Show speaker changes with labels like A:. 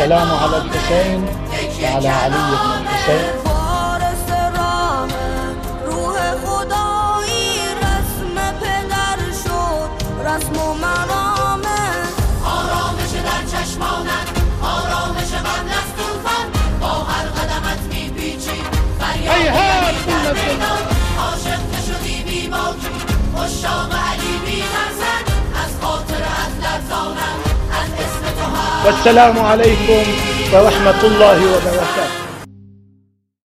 A: والسلام على الحسين وعلى علي بن الحسين.
B: رسم و مرامه آرامش در چشمانت، آرامش قبل از طوفان، با هر قدمت میپیچی فریاد میدن، عاشق نشدی بی موجی، عشاق علی بی ترسن، از خاطر لرزانم، از اسم تو.
A: والسلام عليكم ورحمة الله وبركاته.